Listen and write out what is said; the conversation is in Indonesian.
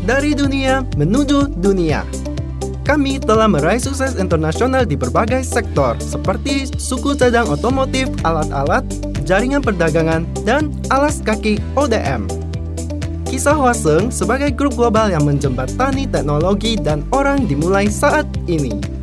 Dari dunia menuju dunia. Kami telah meraih sukses internasional di berbagai sektor, seperti suku cadang otomotif, alat-alat, jaringan perdagangan, dan alas kaki ODM. Kisah Hwa Seung sebagai grup global yang menjembatani teknologi dan orang dimulai saat ini.